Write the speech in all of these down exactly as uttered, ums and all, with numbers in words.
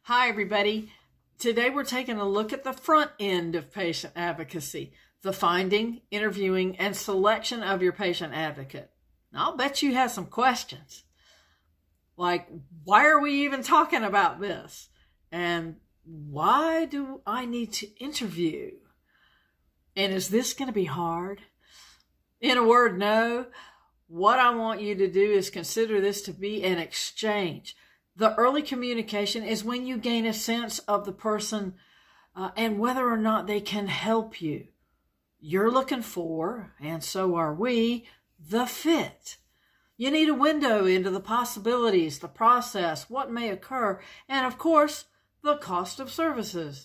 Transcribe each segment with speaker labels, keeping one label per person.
Speaker 1: Hi, everybody. Today we're taking a look at the front end of patient advocacy, the finding, interviewing, and selection of your patient advocate. Now, I'll bet you have some questions. Like, why are we even talking about this? And why do I need to interview? And is this going to be hard? In a word, no. What I want you to do is consider this to be an exchange. The early communication is when you gain a sense of the person uh, and whether or not they can help you. You're looking for, and so are we, the fit. You need a window into the possibilities, the process, what may occur, and of course, the cost of services.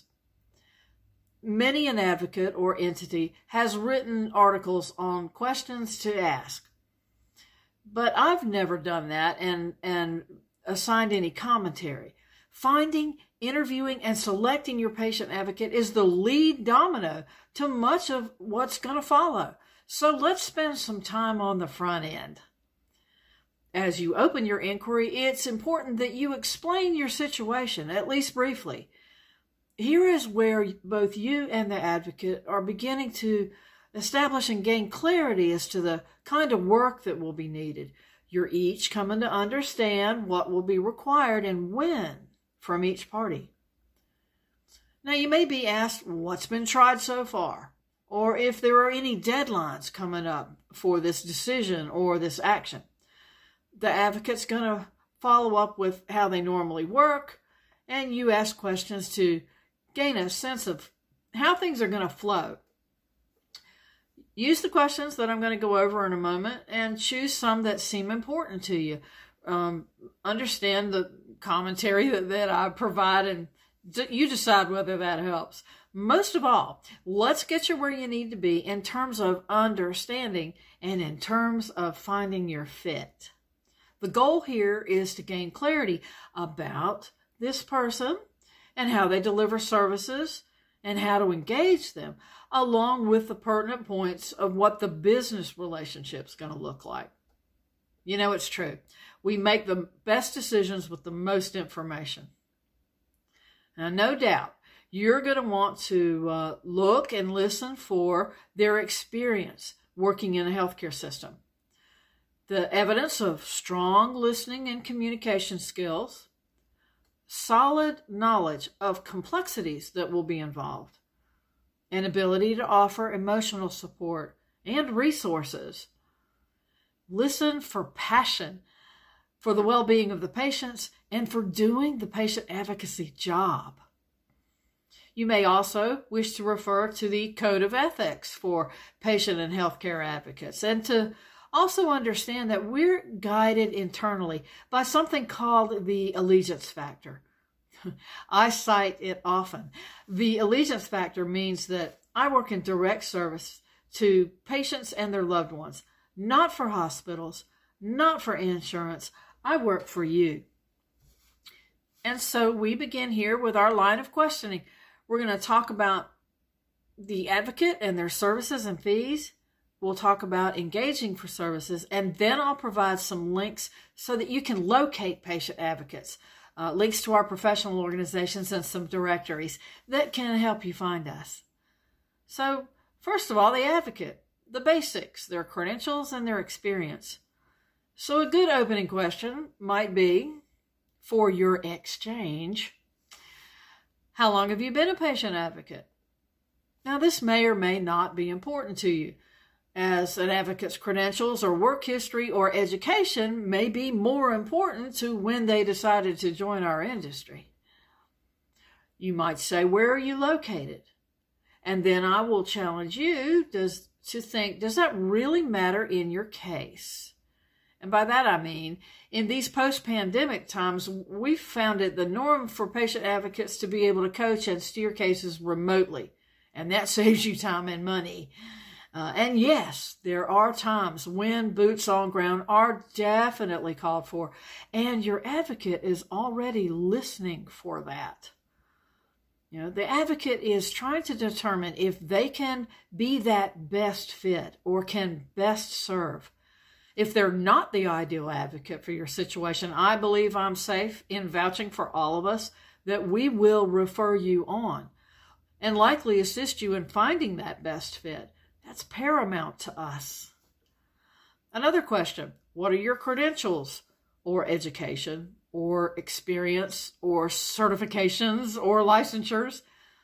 Speaker 1: Many an advocate or entity has written articles on questions to ask. But I've never done that and, and assigned any commentary. Finding, interviewing, and selecting your patient advocate is the lead domino to much of what's going to follow. So let's spend some time on the front end. As you open your inquiry, it's important that you explain your situation, at least briefly. Here is where both you and the advocate are beginning to establish and gain clarity as to the kind of work that will be needed. You're each coming to understand what will be required and when from each party. Now, you may be asked what's been tried so far, or if there are any deadlines coming up for this decision or this action. The advocate's going to follow up with how they normally work, and you ask questions to gain a sense of how things are going to flow. Use the questions that I'm going to go over in a moment and choose some that seem important to you. Um, understand the commentary that, that I provide, and d- you decide whether that helps. Most of all, let's get you where you need to be in terms of understanding and in terms of finding your fit. The goal here is to gain clarity about this person and how they deliver services and how to engage them, along with the pertinent points of what the business relationship is going to look like. You know, it's true. We make the best decisions with the most information. Now, no doubt, you're going to want to uh, look and listen for their experience working in a healthcare system, the evidence of strong listening and communication skills, solid knowledge of complexities that will be involved, an ability to offer emotional support and resources. Listen for passion for the well-being of the patients and for doing the patient advocacy job. You may also wish to refer to the Code of Ethics for patient and healthcare advocates, and to also understand that we're guided internally by something called the allegiance factor. I cite it often. The allegiance factor means that I work in direct service to patients and their loved ones, not for hospitals, not for insurance. I work for you. And so we begin here with our line of questioning. We're going to talk about the advocate and their services and fees. We'll talk about engaging for services, and then I'll provide some links so that you can locate patient advocates, uh, links to our professional organizations and some directories that can help you find us. So, first of all, the advocate, the basics, their credentials and their experience. So a good opening question might be, for your exchange, how long have you been a patient advocate? Now, this may or may not be important to you, as an advocate's credentials or work history or education may be more important to when they decided to join our industry. You might say, where are you located? And then I will challenge you does, to think, does that really matter in your case? And by that I mean, in these post-pandemic times, we've found it the norm for patient advocates to be able to coach and steer cases remotely. And that saves you time and money. Uh, and yes, there are times when boots on ground are definitely called for, and your advocate is already listening for that. You know, the advocate is trying to determine if they can be that best fit or can best serve. If they're not the ideal advocate for your situation, I believe I'm safe in vouching for all of us that we will refer you on and likely assist you in finding that best fit. That's paramount to us. Another question, what are your credentials or education or experience or certifications or licensures?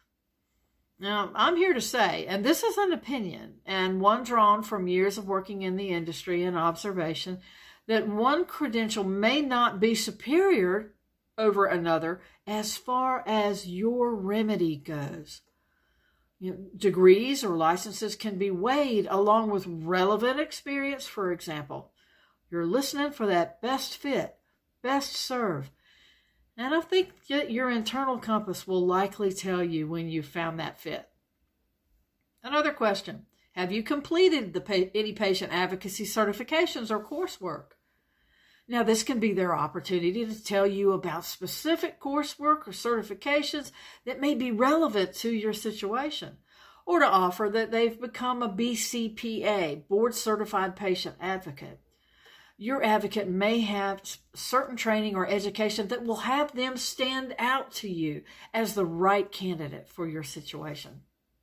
Speaker 1: Now, I'm here to say, and this is an opinion and one drawn from years of working in the industry and observation, that one credential may not be superior over another as far as your remedy goes. You know, degrees or licenses can be weighed along with relevant experience, for example. You're listening for that best fit, best serve. And I think that your internal compass will likely tell you when you found that fit. Another question, have you completed the pa- any patient advocacy certifications or coursework? Now, this can be their opportunity to tell you about specific coursework or certifications that may be relevant to your situation, or to offer that they've become a B C P A, Board Certified Patient Advocate. Your advocate may have certain training or education that will have them stand out to you as the right candidate for your situation.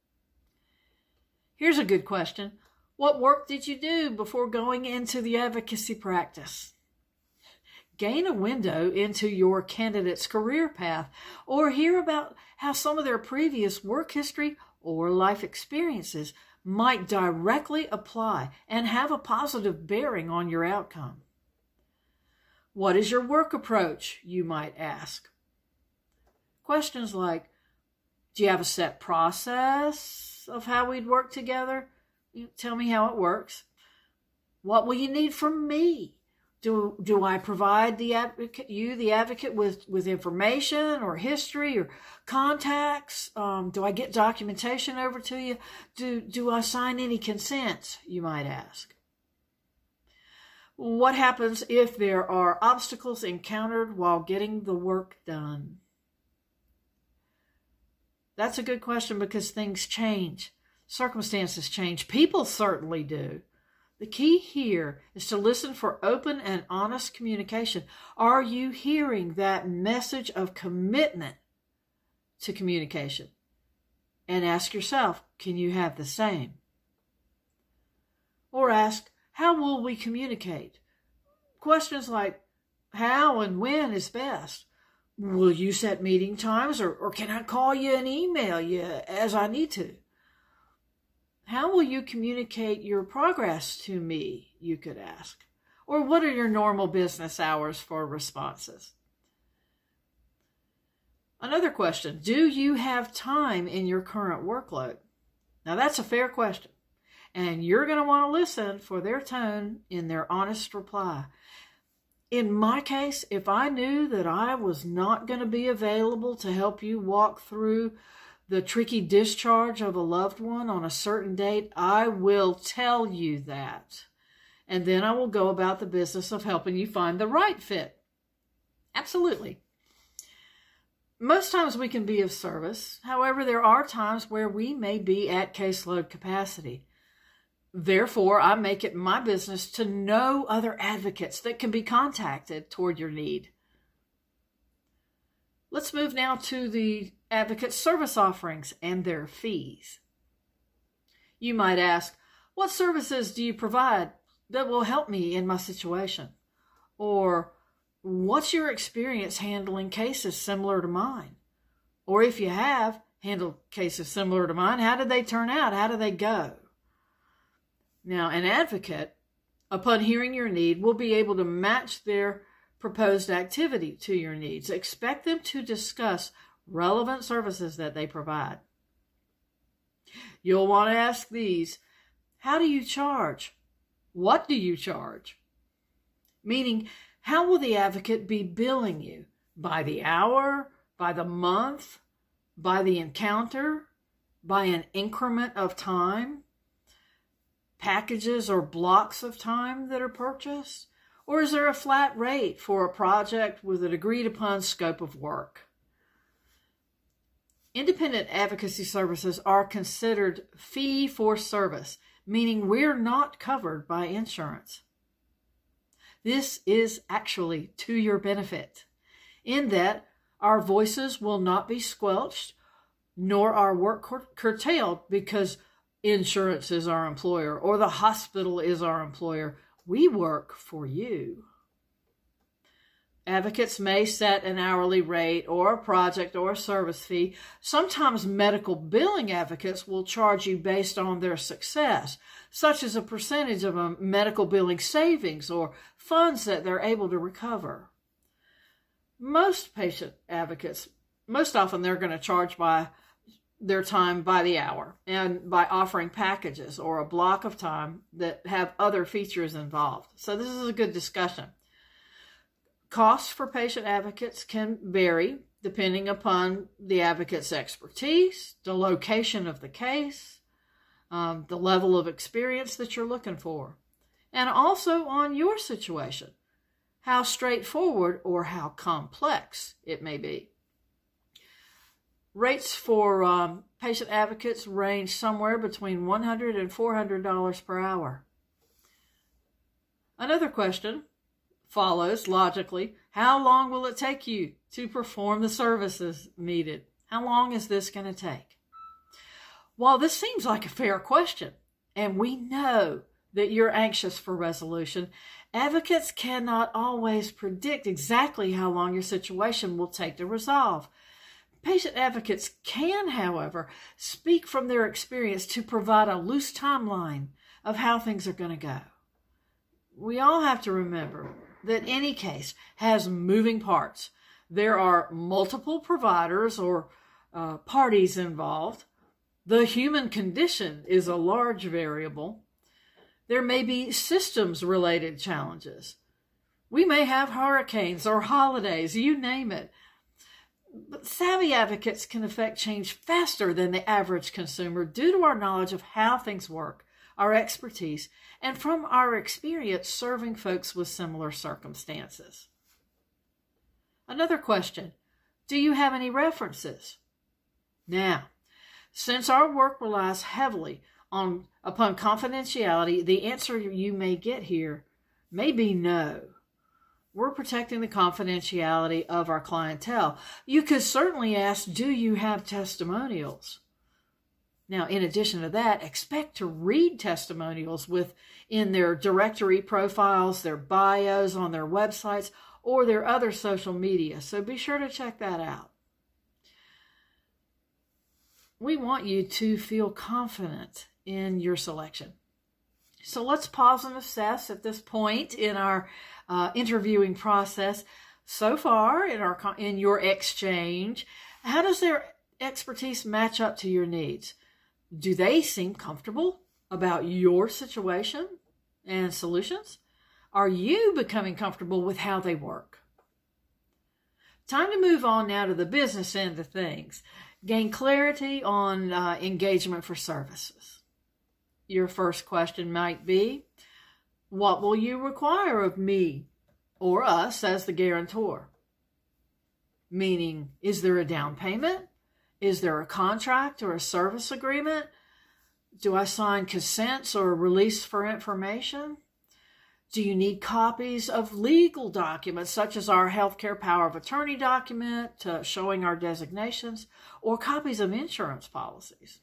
Speaker 1: Here's a good question. What work did you do before going into the advocacy practice? Gain a window into your candidate's career path, or hear about how some of their previous work history or life experiences might directly apply and have a positive bearing on your outcome. What is your work approach, you might ask? Questions like, do you have a set process of how we'd work together? Tell me how it works. What will you need from me? Do, do I provide the advocate, you, the advocate, with, with information or history or contacts? Um, do I get documentation over to you? Do, do I sign any consents, you might ask? What happens if there are obstacles encountered while getting the work done? That's a good question because things change. Circumstances change. People certainly do. The key here is to listen for open and honest communication. Are you hearing that message of commitment to communication? And ask yourself, can you have the same? Or ask, how will we communicate? Questions like, how and when is best? Will you set meeting times, or, or can I call you and email you as I need to? How will you communicate your progress to me, you could ask? Or what are your normal business hours for responses? Another question, do you have time in your current workload? Now that's a fair question, and you're going to want to listen for their tone in their honest reply. In my case, if I knew that I was not going to be available to help you walk through the tricky discharge of a loved one on a certain date, I will tell you that. And then I will go about the business of helping you find the right fit. Absolutely. Most times we can be of service. However, there are times where we may be at caseload capacity. Therefore, I make it my business to know other advocates that can be contacted toward your need. Let's move now to the advocate service offerings and their fees. You might ask, what services do you provide that will help me in my situation? Or, what's your experience handling cases similar to mine? Or if you have handled cases similar to mine, how did they turn out? How did they go? Now, an advocate, upon hearing your need, will be able to match their proposed activity to your needs. Expect them to discuss relevant services that they provide. You'll want to ask these, how do you charge? What do you charge? Meaning, how will the advocate be billing you? By the hour? By the month? By the encounter? By an increment of time? Packages or blocks of time that are purchased? Or is there a flat rate for a project with an agreed upon scope of work? Independent advocacy services are considered fee for service, meaning we're not covered by insurance. This is actually to your benefit, in that Our voices will not be squelched, nor our work cur- curtailed because insurance is our employer or the hospital is our employer. We work for you. Advocates may set an hourly rate or a project or a service fee. Sometimes medical billing advocates will charge you based on their success, such as a percentage of a medical billing savings or funds that they're able to recover. Most patient advocates, most often they're going to charge by their time by the hour and by offering packages or a block of time that have other features involved. So this is a good discussion. Costs for patient advocates can vary depending upon the advocate's expertise, the location of the case, um, the level of experience that you're looking for, and also on your situation, how straightforward or how complex it may be. Rates for um, patient advocates range somewhere between one hundred dollars and four hundred dollars per hour. Another question follows logically. How long will it take you to perform the services needed? How long is this going to take? While this seems like a fair question, and we know that you're anxious for resolution, advocates cannot always predict exactly how long your situation will take to resolve. Patient advocates can, however, speak from their experience to provide a loose timeline of how things are going to go. We all have to remember that any case has moving parts. There are multiple providers or uh, parties involved. The human condition is a large variable. There may be systems-related challenges. We may have hurricanes or holidays, you name it. But savvy advocates can affect change faster than the average consumer due to our knowledge of how things work, our expertise, and from our experience serving folks with similar circumstances. Another question, do you have any references? Now, since our work relies heavily on upon confidentiality, the answer you may get here may be no. We're protecting the confidentiality of our clientele. You could certainly ask, do you have testimonials? Now, in addition to that, expect to read testimonials within their directory profiles, their bios on their websites, or their other social media. So be sure to check that out. We want you to feel confident in your selection. So let's pause and assess at this point in our uh, interviewing process. So far in our in your exchange, how does their expertise match up to your needs? Do they seem comfortable about your situation and solutions? Are you becoming comfortable with how they work? Time to move on now to the business end of things. Gain clarity on uh, engagement for services. Your first question might be, what will you require of me or us as the guarantor? Meaning, is there a down payment? Is there a contract or a service agreement? Do I sign consents or release for information? Do you need copies of legal documents such as our healthcare power of attorney document uh, showing our designations, or copies of insurance policies?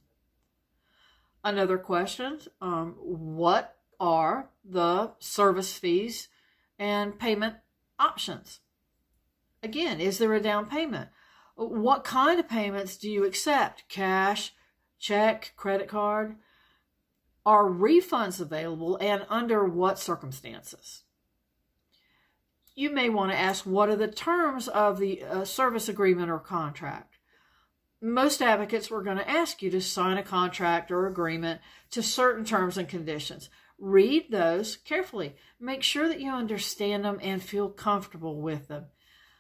Speaker 1: Another question, um, what are the service fees and payment options? Again, is there a down payment? What kind of payments do you accept? Cash, check, credit card? Are refunds available, and under what circumstances? You may want to ask, what are the terms of the uh, service agreement or contract? Most advocates were going to ask you to sign a contract or agreement to certain terms and conditions. Read those carefully. Make sure that you understand them and feel comfortable with them.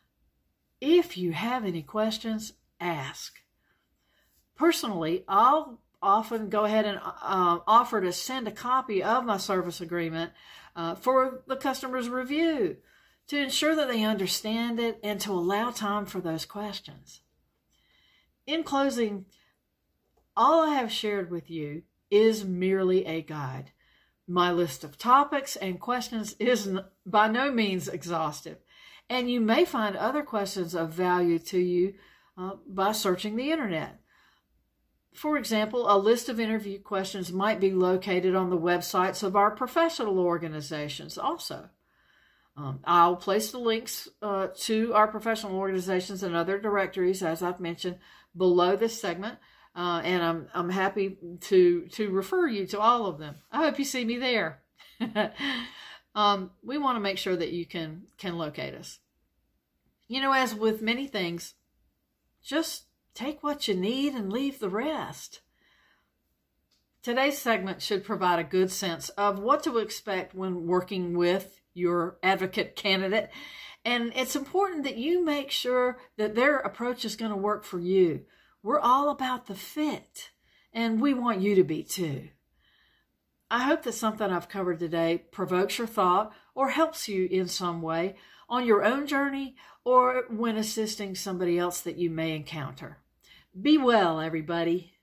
Speaker 1: If you have any questions, ask. Personally, I'll often go ahead and uh, offer to send a copy of my service agreement uh, for the customer's review to ensure that they understand it and to allow time for those questions. In closing, all I have shared with you is merely a guide. My list of topics and questions is by no means exhaustive, And you may find other questions of value to you uh, by searching the internet. For example, a list of interview questions might be located on the websites of our professional organizations also. Um, I'll place the links uh, to our professional organizations and other directories, as I've mentioned, below this segment. Uh, and I'm I'm happy to to refer you to all of them. I hope you see me there. um, we want to make sure that you can can locate us. You know, as with many things, just take what you need and leave the rest. Today's segment should provide a good sense of what to expect when working with your advocate candidate. And it's important that you make sure that their approach is going to work for you. We're all about the fit, and we want you to be too. I hope that something I've covered today provokes your thought or helps you in some way on your own journey or when assisting somebody else that you may encounter. Be well, everybody.